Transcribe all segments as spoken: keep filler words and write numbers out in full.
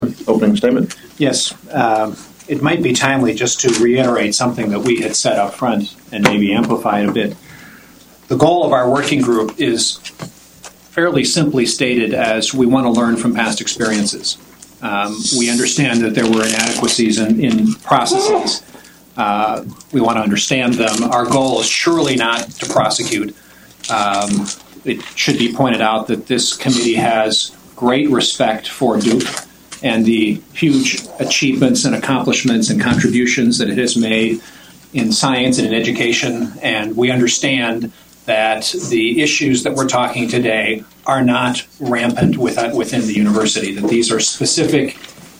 opening statement. Yes. Um, it might be timely just to reiterate something that we had said up front and maybe amplify it a bit. The goal of our working group is fairly simply stated as we want to learn from past experiences. Um, we understand that there were inadequacies in, in processes. Uh, we want to understand them. Our goal is surely not to prosecute. Um, it should be pointed out that this committee has great respect for Duke and the huge achievements and accomplishments and contributions that it has made in science and in education. And we understand that the issues that we're talking today are not rampant within the university, that these are specific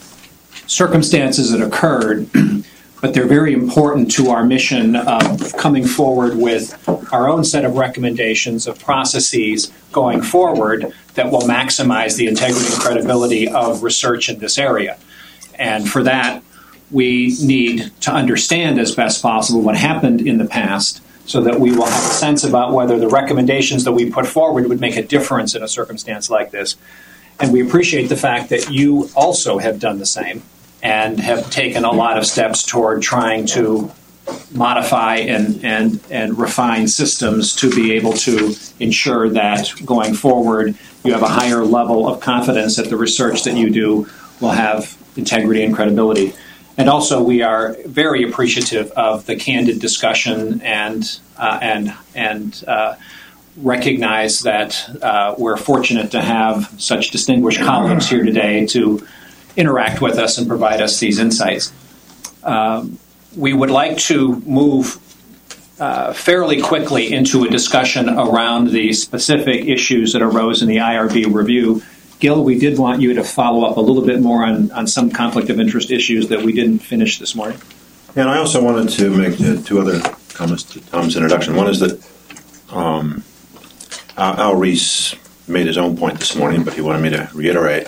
circumstances that occurred, but they're very important to our mission of coming forward with our own set of recommendations of processes going forward that will maximize the integrity and credibility of research in this area. And for that, we need to understand as best possible what happened in the past so that we will have a sense about whether the recommendations that we put forward would make a difference in a circumstance like this. And we appreciate the fact that you also have done the same and have taken a lot of steps toward trying to modify and, and, and refine systems to be able to ensure that going forward you have a higher level of confidence that the research that you do will have integrity and credibility. And also, we are very appreciative of the candid discussion and uh, and and uh, recognize that uh, we're fortunate to have such distinguished colleagues here today to interact with us and provide us these insights. Um, we would like to move uh, fairly quickly into a discussion around the specific issues that arose in the I R B review. Gil, we did want you to follow up a little bit more on, on some conflict of interest issues that we didn't finish this morning. And I also wanted to make uh, two other comments to Tom's introduction. One is that um, Al, Al Reese made his own point this morning, but he wanted me to reiterate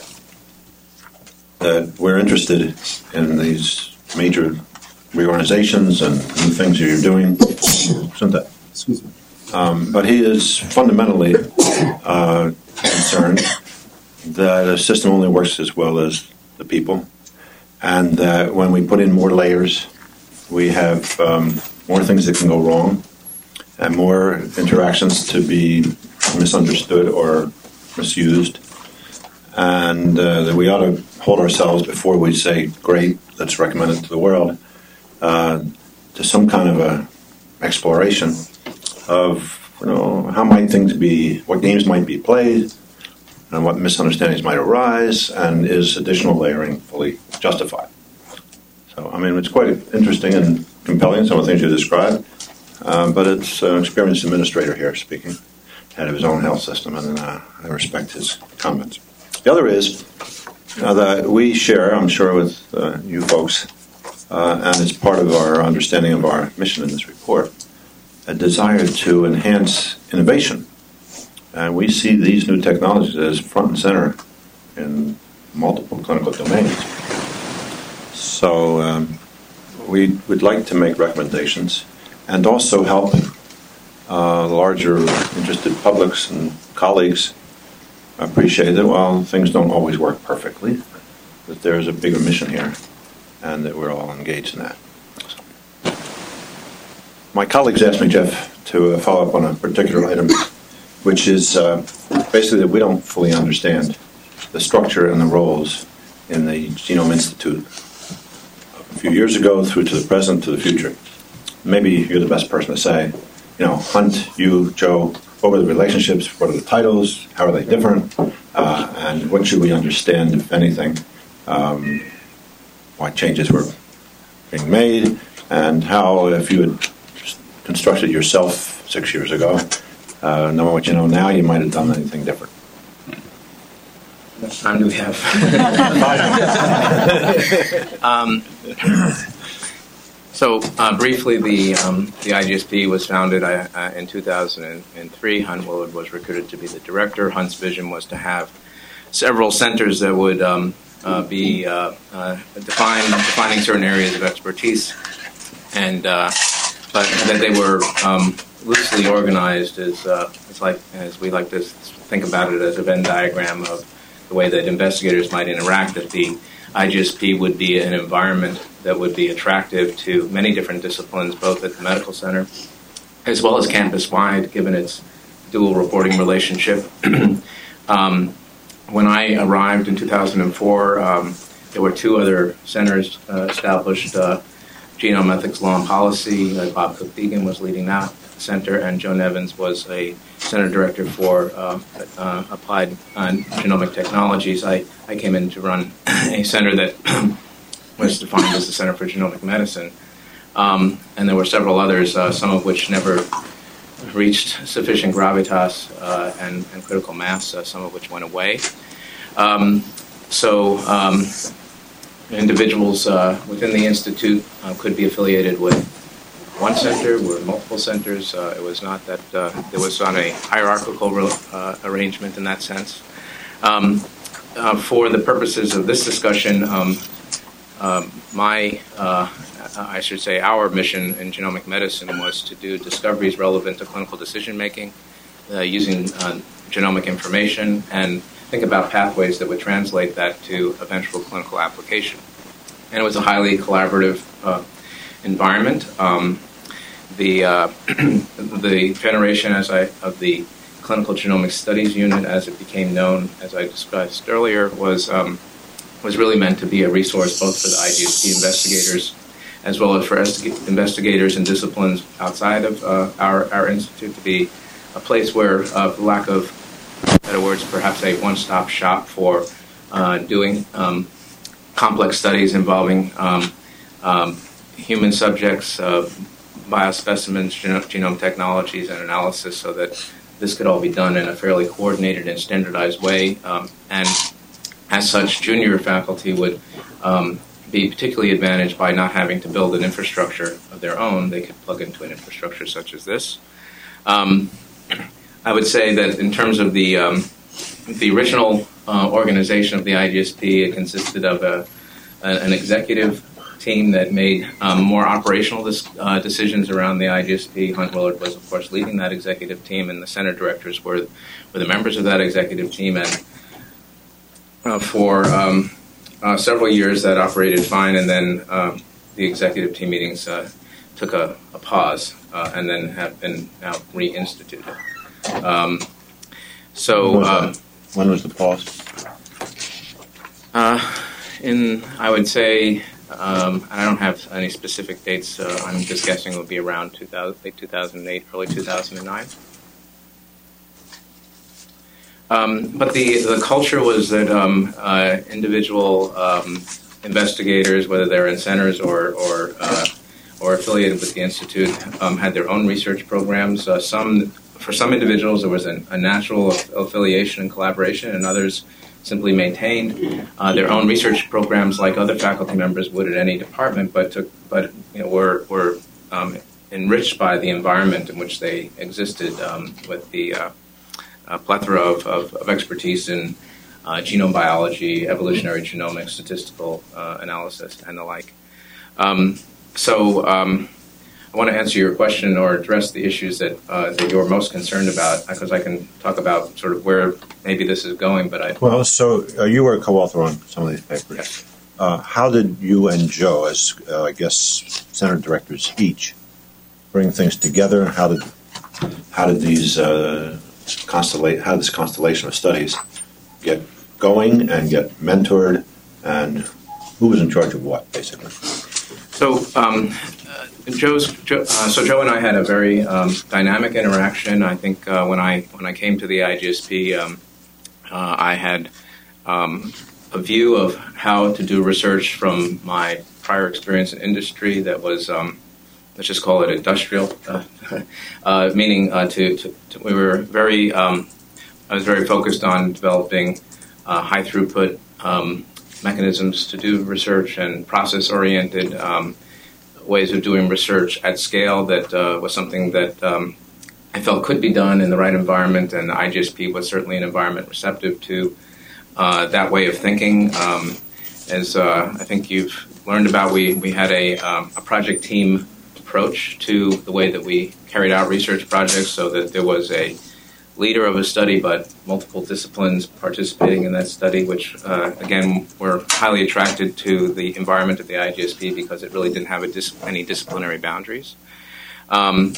that we're interested in these major reorganizations and new things that you're doing. Isn't that? Excuse me. Um, but he is fundamentally uh, concerned that a system only works as well as the people, and that when we put in more layers, we have um, more things that can go wrong and more interactions to be misunderstood or misused, and uh, that we ought to hold ourselves before we say, great, let's recommend it to the world, uh, to some kind of a exploration of, you know, how might things be, what games might be played, and what misunderstandings might arise, and is additional layering fully justified? So, I mean, it's quite interesting and compelling, some of the things you described, um, but it's an experienced administrator here speaking, head of his own health system, and uh, I respect his comments. The other is uh, that we share, I'm sure, with uh, you folks, uh, and it's part of our understanding of our mission in this report, a desire to enhance innovation. And we see these new technologies as front and center in multiple clinical domains. So um, we would like to make recommendations and also help uh, larger interested publics and colleagues appreciate that, well, things don't always work perfectly, that there's a bigger mission here, and that we're all engaged in that. So. My colleagues asked me, Jeff, to uh, follow up on a particular item, which is uh, basically that we don't fully understand the structure and the roles in the Genome Institute a few years ago through to the present to the future. Maybe you're the best person to say, you know, Hunt, you, Joe, what were the relationships, what are the titles, how are they different, uh, and what should we understand, if anything, um, what changes were being made, and how, if you had constructed yourself six years ago, Uh, knowing what you know now, you might have done anything different. How much time do we have? um, so, uh, briefly, the um, the I G S P was founded uh, in two thousand three. Hunt Willard was recruited to be the director. Hunt's vision was to have several centers that would um, uh, be uh, uh, define, defining certain areas of expertise, and uh, but that they were um, loosely organized as uh, it's like as we like to think about it as a Venn diagram of the way that investigators might interact at the I G S P would be an environment that would be attractive to many different disciplines, both at the medical center as well as campus-wide, given its dual reporting relationship. um, when I arrived in two thousand four, um, there were two other centers uh, established, uh, Genome Ethics Law and Policy. Uh, Bob Cook-Deegan was leading that center, and Joan Evans was a center director for uh, uh, Applied uh, Genomic Technologies. I, I came in to run a center that was defined as the Center for Genomic Medicine. Um, and there were several others, uh, some of which never reached sufficient gravitas uh, and, and critical mass, uh, some of which went away. Um, so um, individuals uh, within the Institute uh, could be affiliated with one center, or multiple centers. Uh, it was not that uh, there was on a hierarchical uh, arrangement in that sense. Um, uh, for the purposes of this discussion, um, uh, my, uh, I should say our mission in genomic medicine was to do discoveries relevant to clinical decision making uh, using uh, genomic information and think about pathways that would translate that to eventual clinical application. And it was a highly collaborative uh, environment. Um, the uh, the generation as I, of the Clinical Genomics Studies Unit, as it became known, as I discussed earlier, was um, was really meant to be a resource both for the I G S P investigators as well as for investigators in disciplines outside of uh, our, our institute, to be a place where, uh, for lack of better words, perhaps a one-stop shop for uh, doing um, complex studies involving um, um, human subjects, uh, biospecimens, genome, genome technologies, and analysis, so that this could all be done in a fairly coordinated and standardized way. Um, and as such, junior faculty would um, be particularly advantaged by not having to build an infrastructure of their own. They could plug into an infrastructure such as this. Um, I would say that in terms of the um, the original uh, organization of the I G S P, it consisted of a, a, an executive team that made um, more operational dis- uh, decisions around the I G S P. Hunt Willard was, of course, leading that executive team, and the center directors were, were the members of that executive team. And uh, for um, uh, several years, that operated fine, and then uh, the executive team meetings uh, took a, a pause uh, and then have been now reinstituted. Um, so, when was, um, when was the pause? Uh, in, I would say, um, I don't have any specific dates. Uh, I'm just guessing it would be around two thousand, late two thousand eight, early two thousand nine. Um, but the the culture was that um, uh, individual um, investigators, whether they're in centers or or uh, or affiliated with the institute, um, had their own research programs. Uh, some For some individuals, there was an, a natural affiliation and collaboration, and others simply maintained uh, their own research programs like other faculty members would at any department, but took, but you know, were were um, enriched by the environment in which they existed, um, with the uh, uh, plethora of, of, of expertise in uh, genome biology, evolutionary genomics, statistical uh, analysis, and the like. Um, so. Um, I want to answer your question or address the issues that uh, that you're most concerned about, because I can talk about sort of where maybe this is going. But I well, so uh, you were a co-author on some of these papers. Yes. Uh, how did you and Joe, as uh, I guess center directors each, bring things together? How did how did these uh, constellate? How did this constellation of studies get going and get mentored, and who was in charge of what, basically? So. Um, Joe's, Joe, uh, so Joe and I had a very um, dynamic interaction. I think uh, when I when I came to the I G S P, um, uh, I had um, a view of how to do research from my prior experience in industry that was, um, let's just call it industrial, uh, uh, meaning uh, to, to, to we were very, um, I was very focused on developing uh, high throughput um, mechanisms to do research and process oriented um, ways of doing research at scale. That uh, was something that um, I felt could be done in the right environment, and I G S P was certainly an environment receptive to uh, that way of thinking. Um, as uh, I think you've learned about, we, we had a, um, a project team approach to the way that we carried out research projects, so that there was a leader of a study, but multiple disciplines participating in that study, which, uh, again, were highly attracted to the environment of the I G S P because it really didn't have a dis- any disciplinary boundaries. Um,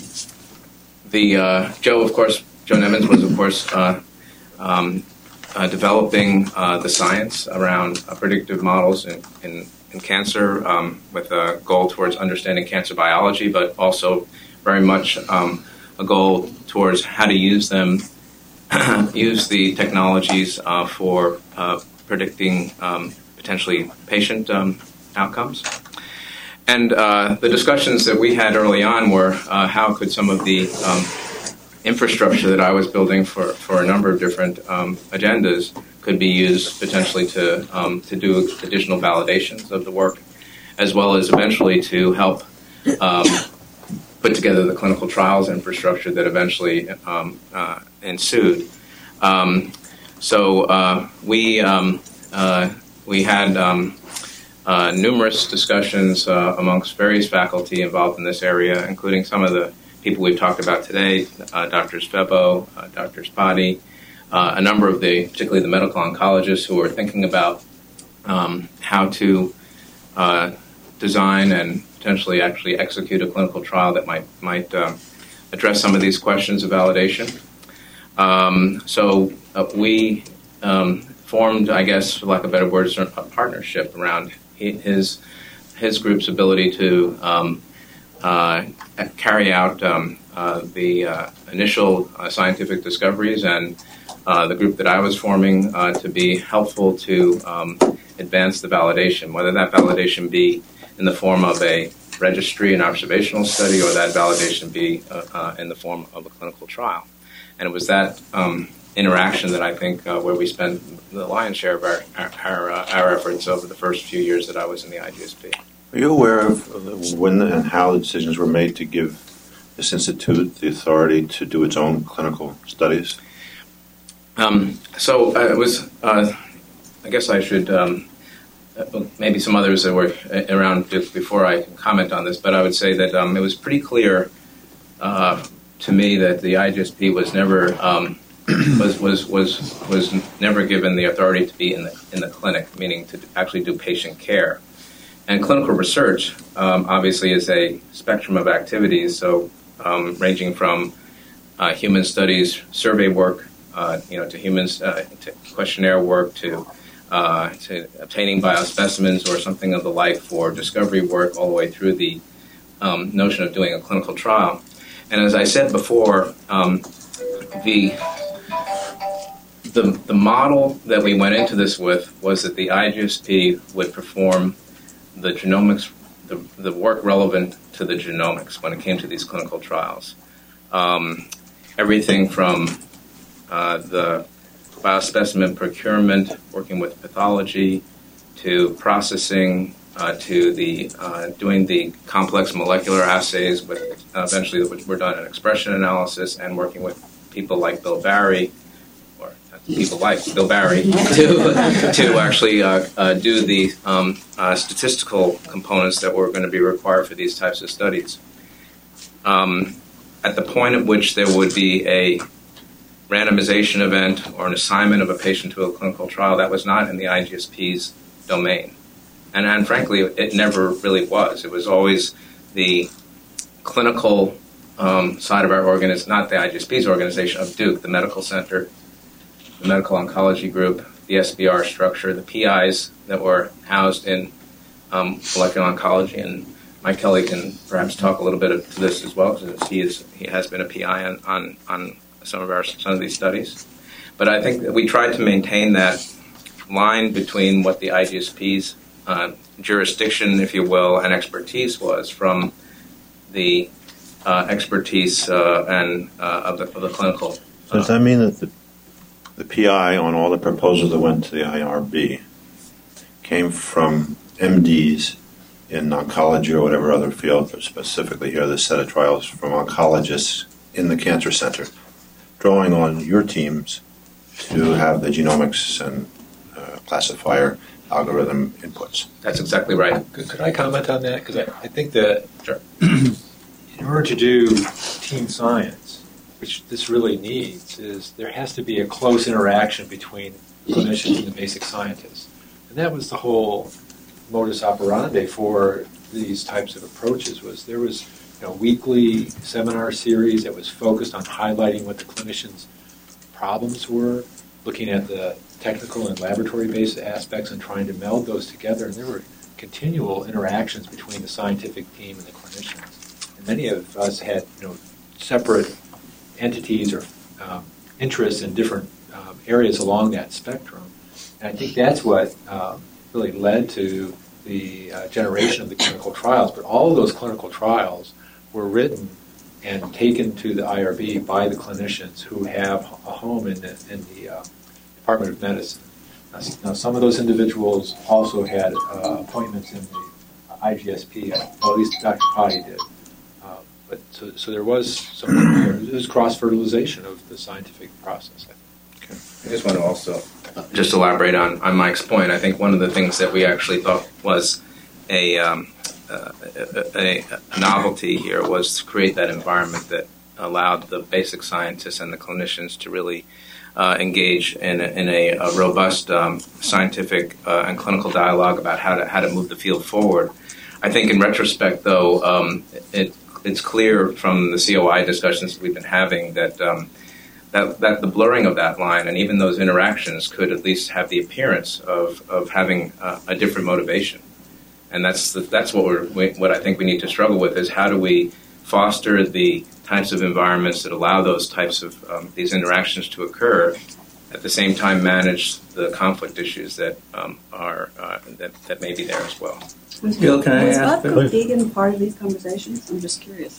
the uh, Joe, of course, Joe Nemens was, of course, uh, um, uh, developing uh, the science around uh, predictive models in, in, in cancer um, with a goal towards understanding cancer biology, but also very much um, a goal towards how to use them, use the technologies uh, for uh, predicting um, potentially patient um, outcomes. And uh, the discussions that we had early on were uh, how could some of the um, infrastructure that I was building for, for a number of different um, agendas could be used potentially to um, to do additional validations of the work, as well as eventually to help um, put together the clinical trials infrastructure that eventually um, uh, ensued. Um, so uh, we um, uh, we had um, uh, numerous discussions uh, amongst various faculty involved in this area, including some of the people we've talked about today, uh, Doctors Febo, uh, Doctor Spotty, uh, a number of the, particularly the medical oncologists who are thinking about um, how to uh, design and potentially actually execute a clinical trial that might might um, address some of these questions of validation. Um, so uh, we um, formed, I guess, for lack of better words, a partnership around his his group's ability to um, uh, carry out um, uh, the uh, initial uh, scientific discoveries, and uh, the group that I was forming uh, to be helpful to um, advance the validation, whether that validation be in the form of a registry, an observational study, or that validation be uh, uh, in the form of a clinical trial. And it was that um, interaction that I think uh, where we spent the lion's share of our our, our, uh, our efforts over the first few years that I was in the I G S P. Are you aware of when and how the decisions were made to give this institute the authority to do its own clinical studies? Um, so uh, it was, uh, I guess I should, um, maybe some others that were around before I can comment on this, but I would say that um, it was pretty clear uh, to me that the I G S P was never um, was, was was was never given the authority to be in the in the clinic, meaning to actually do patient care. And clinical research um, obviously is a spectrum of activities, so um, ranging from uh, human studies, survey work, uh, you know, to humans, uh, to questionnaire work, to uh, to obtaining biospecimens or something of the like for discovery work, all the way through the um, notion of doing a clinical trial. And as I said before, um, the the the model that we went into this with was that the I G S P would perform the genomics, the, the work relevant to the genomics when it came to these clinical trials. Um, everything from uh, the biospecimen procurement, working with pathology, to processing, uh, to the uh, doing the complex molecular assays, with uh, eventually which were done in expression analysis, and working with people like Bill Barry, or people like Bill Barry, to to actually uh, uh, do the um, uh, statistical components that were going to be required for these types of studies. Um, at the point at which there would be a randomization event or an assignment of a patient to a clinical trial, that was not in the I G S P's domain. And, and frankly, it never really was. It was always the clinical um, side of our organization, not the I G S P's organization, of Duke, the medical center, the medical oncology group, the S B R structure, the P Is that were housed in um, molecular oncology. And Mike Kelly can perhaps talk a little bit to this as well, because he is he has been a P I on, on, on some of our some of these studies. But I think that we tried to maintain that line between what the I G S P's uh, jurisdiction, if you will, and expertise was from the uh, expertise uh, and uh, of, the, of the clinical. So does that mean that the, the P I on all the proposals that went to the I R B came from M Ds in oncology or whatever other field, but specifically here, this set of trials from oncologists in the cancer center, drawing on your teams to have the genomics and uh, classifier algorithm inputs? That's exactly right. Could, could I comment on that? Because I, I think that sure. in order to do team science, which this really needs, is there has to be a close interaction between clinicians and the basic scientists. And that was the whole modus operandi for these types of approaches. Was there was you know, weekly seminar series that was focused on highlighting what the clinicians' problems were, looking at the technical and laboratory-based aspects and trying to meld those together. And there were continual interactions between the scientific team and the clinicians. And many of us had you know, separate entities or um, interests in different um, areas along that spectrum. And I think that's what um, really led to the uh, generation of the clinical trials. But all of those clinical trials were written and taken to the I R B by the clinicians who have a home in the, in the uh, Department of Medicine. Now, now, some of those individuals also had uh, appointments in the I G S P, well, at least Doctor Potty did. Uh, but so, so there was some there was cross-fertilization of the scientific process, I think. Okay. I just want to also just elaborate on, on Mike's point. I think one of the things that we actually thought was a, um, uh, a, a novelty here was to create that environment that allowed the basic scientists and the clinicians to really uh, engage in a, in a, a robust um, scientific uh, and clinical dialogue about how to how to move the field forward. I think in retrospect, though, um, it, it's clear from the C O I discussions we've been having that um, That, that the blurring of that line and even those interactions could at least have the appearance of, of having uh, a different motivation. And that's the, that's what we're we, what I think we need to struggle with is how do we foster the types of environments that allow those types of um, these interactions to occur, at the same time manage the conflict issues that um, are uh, that, that may be there as well. Bill, can I Was ask? Bob Cook-Deegan part of these conversations? I'm just curious.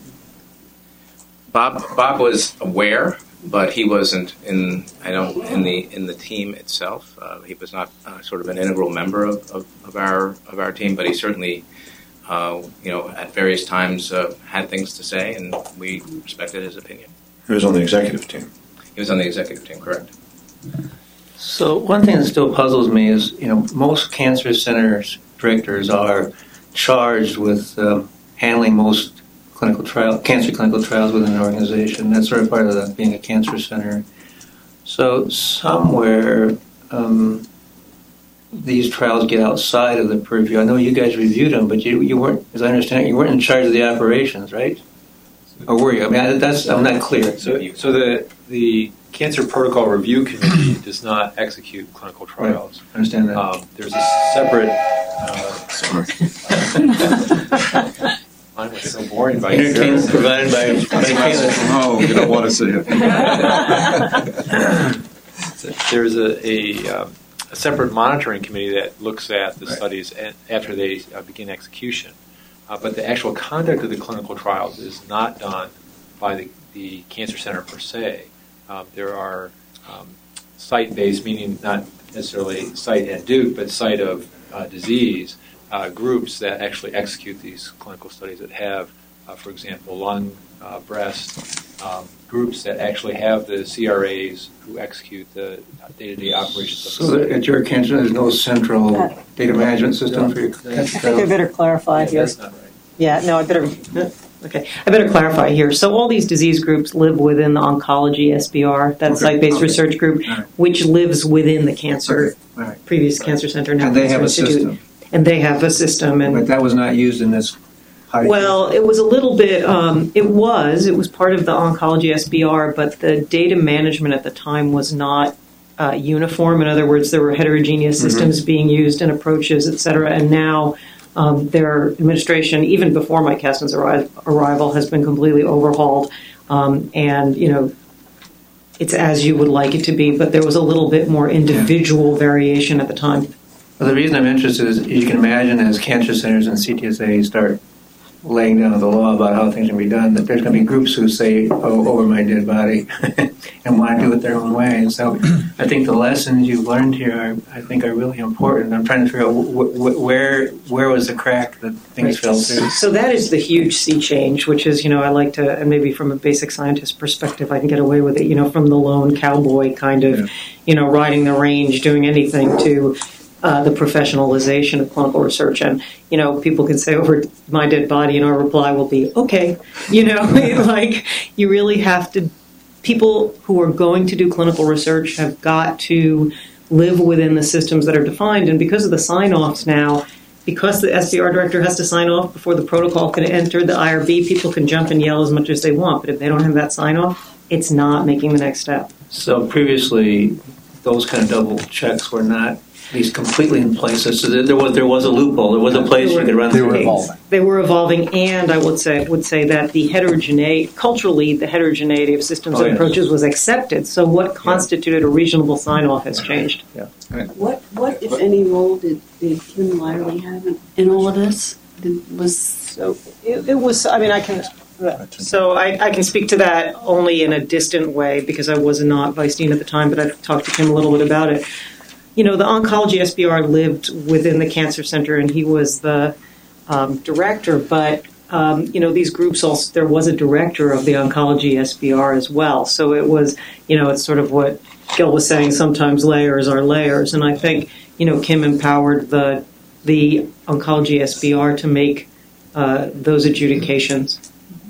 Bob Bob was aware, but he wasn't in. I don't in the in the team itself. Uh, he was not uh, sort of an integral member of, of, of our of our team, but he certainly, uh, you know, at various times uh, had things to say, and we respected his opinion. He was on the executive team. He was on the executive team, correct? So one thing that still puzzles me is, you know, most cancer centers directors are charged with um, handling most clinical trial, cancer clinical trials within an organization. That's sort of part of the, being a cancer center. So somewhere um, these trials get outside of the purview. I know you guys reviewed them, but you you weren't, as I understand it, you weren't in charge of the operations, right? Or were you? I mean, that's I'm not clear. So, so the the Cancer Protocol Review Committee does not execute clinical trials. Right. I understand that. Um, there's a separate. Uh, Mine was so boring by entertainment provided by. Oh, you don't want to see it. There's a a, um, a separate monitoring committee that looks at the right. studies after they uh, begin execution. Uh, but the actual conduct of the clinical trials is not done by the, the cancer center per se. Um, there are um, site-based, meaning not necessarily site at Duke, but site of uh, disease uh, groups that actually execute these clinical studies that have, uh, for example, lung, uh, breast, um, groups that actually have the C R As who execute the day-to-day operations of the So study. at your cancer, there's no central uh, data management system for your cancer? I think I better clarify yeah, here. That's not right. Yeah, no, I better. Okay, I better clarify here. So all these disease groups live within the oncology S B R, that okay. site-based okay. research group, right. which lives within the cancer, okay. right. previous right. cancer center, now and they Cancer have a Institute. system. And they have a system. And but that was not used in this. Well, it was a little bit, um, it was, it was part of the oncology S B R, but the data management at the time was not uh, uniform. In other words, there were heterogeneous mm-hmm. systems being used and approaches, et cetera. And now um, their administration, even before Mike Kasten's arri- arrival, has been completely overhauled. Um, and, you know, it's as you would like it to be, but there was a little bit more individual yeah. variation at the time. Well, the reason I'm interested is you can imagine as cancer centers and C T S A start laying down the law about how things can be done, that there's going to be groups who say, oh, over my dead body, and want to do it their own way. And so I think the lessons you've learned here, are, I think, are really important. I'm trying to figure out wh- wh- where where was the crack that things right. fell through. So that is the huge sea change, which is, you know, I like to, and maybe from a basic scientist perspective, I can get away with it, you know, from the lone cowboy kind of, yeah. you know, riding the range, doing anything to uh, the professionalization of clinical research. And, you know, people can say over my dead body, and our reply will be, okay. You know, like, you really have to, people who are going to do clinical research have got to live within the systems that are defined. And because of the sign-offs now, because the S B R director has to sign off before the protocol can enter the I R B, people can jump and yell as much as they want. But if they don't have that sign-off, it's not making the next step. So previously, those kind of double checks were not at least completely in place. So there was there was a loophole. There was a place you could run. They were things. evolving. They were evolving, and I would say would say that the heterogeneity, culturally, the heterogeneity of systems Oh, and yes. approaches was accepted. So what constituted a reasonable sign-off has changed. Yeah. What, what if any, role did, did Kim Lyerly have in, in all of this? Did, was So it, it was. I mean, I can. So I, I can speak to that only in a distant way because I was not vice dean at the time, but I've talked to Kim a little bit about it. You know, the oncology S B R lived within the cancer center, and he was the um, director. But um, you know, these groups also, there was a director of the oncology S B R as well. So it was, you know, it's sort of what Gil was saying. Sometimes layers are layers, and I think, you know, Kim empowered the the oncology S B R to make uh, those adjudications.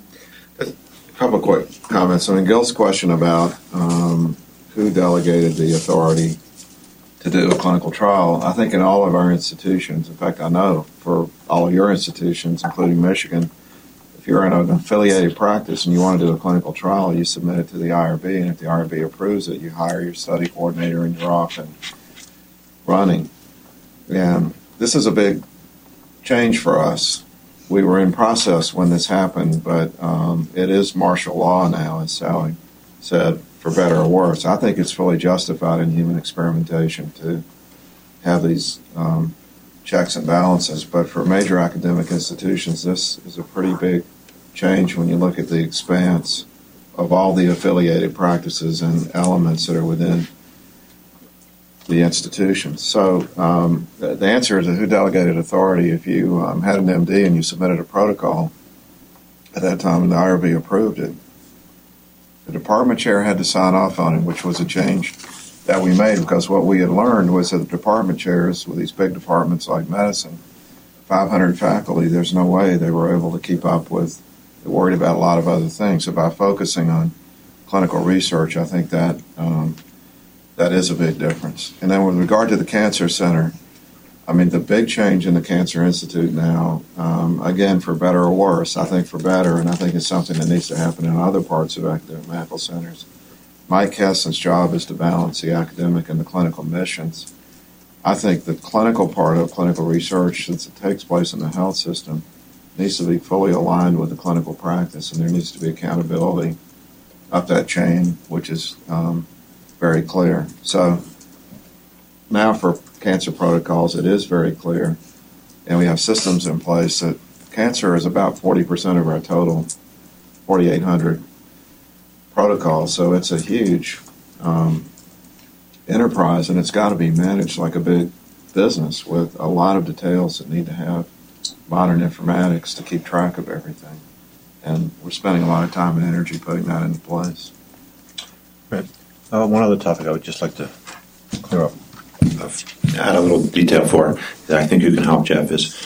A couple of quick comments. I mean, Gil's question about um, who delegated the authority to do a clinical trial, I think in all of our institutions, in fact, I know for all of your institutions, including Michigan, if you're in an affiliated practice and you want to do a clinical trial, you submit it to the I R B, and if the I R B approves it, you hire your study coordinator and you're off and running. And this is a big change for us. We were in process when this happened, but um, it is martial law now, as Sally said, for better or worse. I think it's fully justified in human experimentation to have these um, checks and balances, but for major academic institutions, this is a pretty big change when you look at the expanse of all the affiliated practices and elements that are within the institutions. So um, the, the answer is who delegated authority. If you um, had an M D and you submitted a protocol at that time and the I R B approved it, the department chair had to sign off on it, which was a change that we made because what we had learned was that the department chairs with these big departments like medicine, five hundred faculty, there's no way they were able to keep up with, they're worried about a lot of other things. So by focusing on clinical research, I think that um, that is a big difference. And then with regard to the Cancer Center, I mean, the big change in the Cancer Institute now, um, again, for better or worse, I think for better, and I think it's something that needs to happen in other parts of academic medical centers. Mike Kessin's job is to balance the academic and the clinical missions. I think the clinical part of clinical research, since it takes place in the health system, needs to be fully aligned with the clinical practice, and there needs to be accountability up that chain, which is um, very clear. So now for cancer protocols, it is very clear, and we have systems in place that cancer is about forty percent of our total forty-eight hundred protocols, so it's a huge um, enterprise, and it's got to be managed like a big business with a lot of details that need to have modern informatics to keep track of everything, and we're spending a lot of time and energy putting that into place. Right. Uh, one other topic I would just like to clear up, uh, add a little detail for that I think you can help, Jeff, is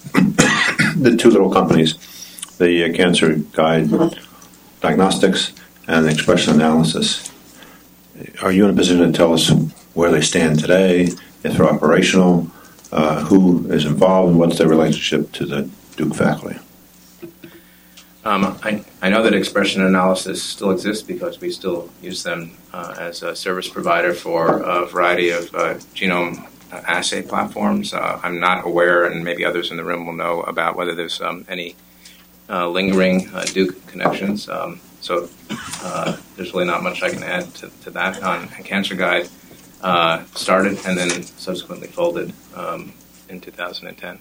the two little companies, the uh, Cancer Guide Diagnostics and the Expression Analysis. Are you in a position to tell us where they stand today, if they're operational, uh, who is involved, and what's their relationship to the Duke faculty? Um, I, I know that Expression Analysis still exists because we still use them uh, as a service provider for a variety of uh, genome uh, assay platforms. Uh, I'm not aware, and maybe others in the room will know about whether there's um, any uh, lingering uh, Duke connections. Um, so uh, there's really not much I can add to, to that. On Cancer Guide uh, started and then subsequently folded um, in two thousand ten.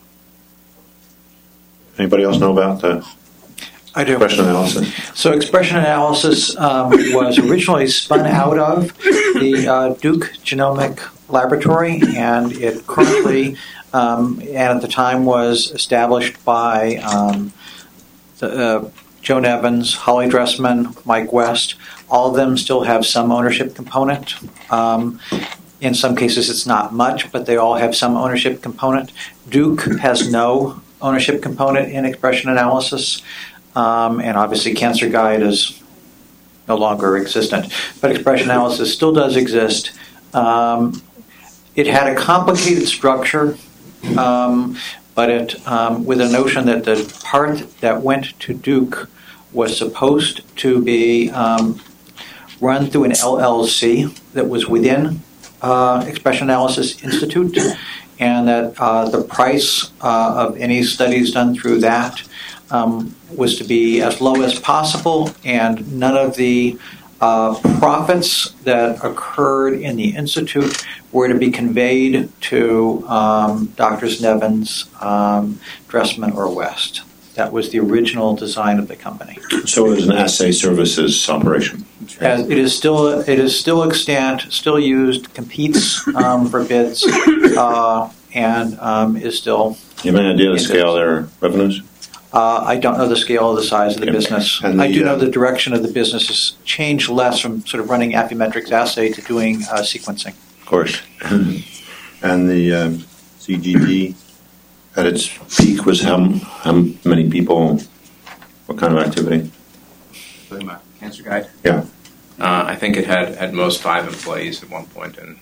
Anybody else know about the I do. expression analysis? So expression analysis um, was originally spun out of the uh, Duke Genomic Laboratory, and it currently, um, and at the time, was established by um, the, uh, Joan Evans, Holly Dressman, Mike West. All of them still have some ownership component. Um, In some cases, it's not much, but they all have some ownership component. Duke has no ownership component in expression analysis, um, and obviously Cancer Guide is no longer existent. But expression analysis still does exist. Um, it had a complicated structure, um, but it um, with a notion that the part that went to Duke was supposed to be um, run through an L L C that was within uh, Expression Analysis Institute, and that uh, the price uh, of any studies done through that um, was to be as low as possible, and none of the uh, profits that occurred in the Institute were to be conveyed to um, Doctors Nevins, um, Dressman, or West. That was the original design of the company. So it was an assay services operation. As it is still, it is still extant, still used, competes um, for bids, uh, and um, is still. You have any idea of the scale of their revenues? Uh, I don't know the scale or the size of the Okay. business. And the, I do know uh, the direction of the business has changed less from sort of running Affymetrix assay to doing uh, sequencing. Of course. And the um, C G D at its peak was how, how many people, what kind of activity? Talking about Cancer Guide? Yeah. Uh, I think it had at most five employees at one point, and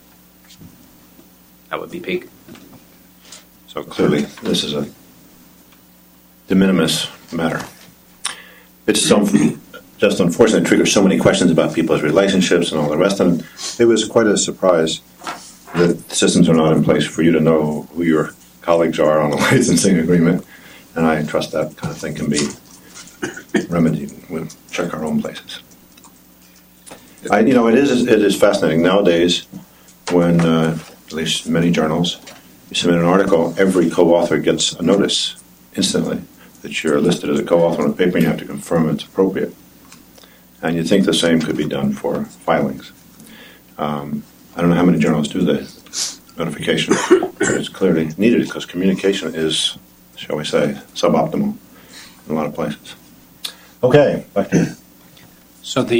that would be peak. So clearly, this is a de minimis matter. It's some, just unfortunately triggers so many questions about people's relationships and all the rest. And it was quite a surprise that systems are not in place for you to know who your colleagues are on a licensing agreement. And I trust that kind of thing can be remedied. We'll check our own places. I, you know, it is it is fascinating nowadays when, uh, at least many journals, you submit an article, every co-author gets a notice instantly that you're listed as a co-author on a paper and you have to confirm it's appropriate. And you think the same could be done for filings. Um, I don't know how many journals do the notification, but it's clearly needed because communication is, shall we say, suboptimal in a lot of places. Okay, back to you. So the